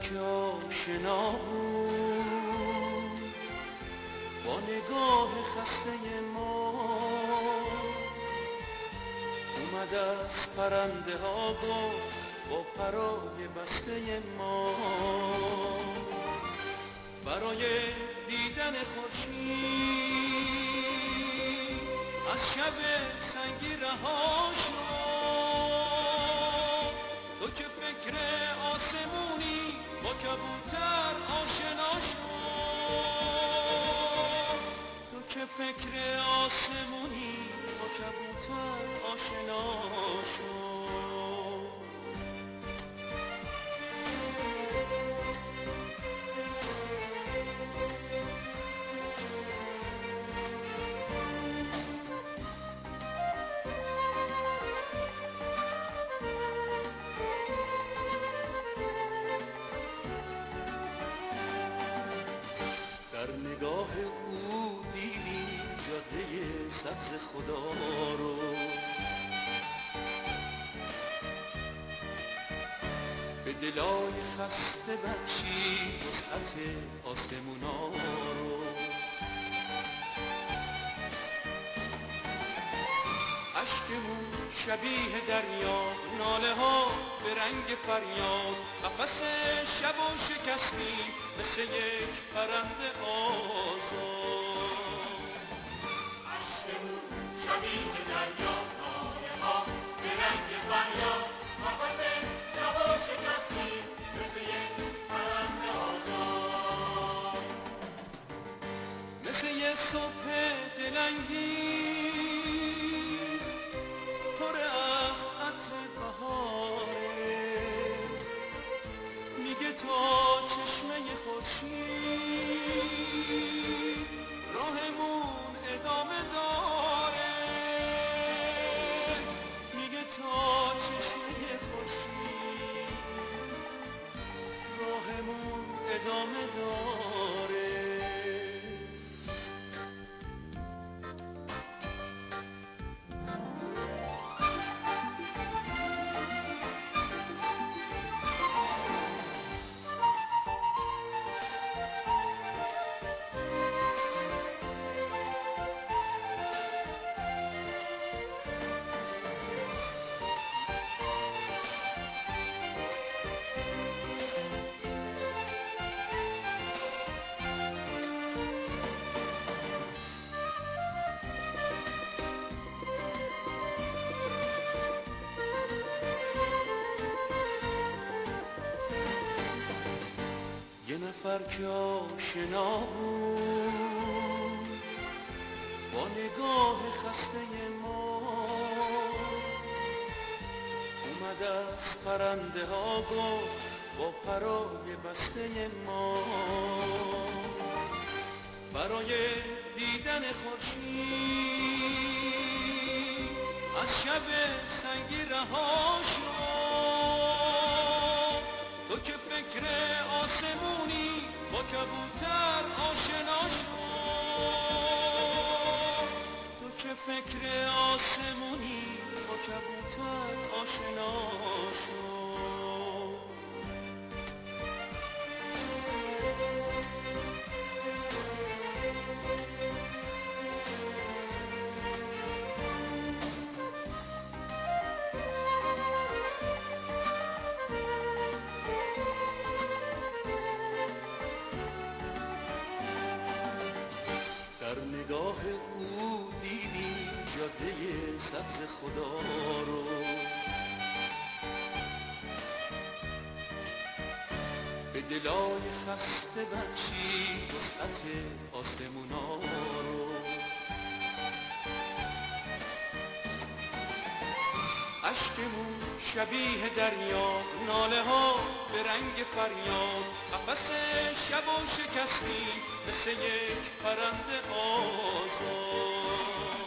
که آشنا بود با نگاه خسته ما، اومد از پرنده ها گفت با پرای بسته ما، برای دیدن خورشید از شب سنگی رها شد. تو که فکر آسمونی با کبوتر آشنا شد، تو که فکر آسمونی با کبوتر آشنا شد. در نگاه او دیدی جاده سبز خدا رو، به دلای خسته بخشی وسعت آسمونا رو. اشکمون شبیه دریا، ناله ها به رنگ فریاد، قفس شب و شکستی مثل یک پرنده آزاد. اشکمون شبیه دریا، ناله ها به رنگ فریاد، قفس شب و شکستی مثل یک پرنده آزاد. مثل یک صبح دلانگیز پر از عطر بهاره، میگه تا چشمه خورشید راهمون ادامه داره، میگه تا چشمه خورشید راهمون ادامه داره. یه نفر که آشنا بود با نگاه خسته ما، اومد از پرنده ها گفت با پرای بسته ما، برای دیدن خورشید از شب سنگی رها شد. تو که فکر آسمونی با کبوتر آشنا شد، تو که فکر آسمونی با کبوتر آشنا شد. در نگاه او دیدی جاده سبز خدا رو، به دلای خسته بخشی وسعت آسمونا رو. اشکمون شبیه دریا، ناله ها به رنگ فریاد، قفس شب و شکستی مثل یک پرنده آزاد.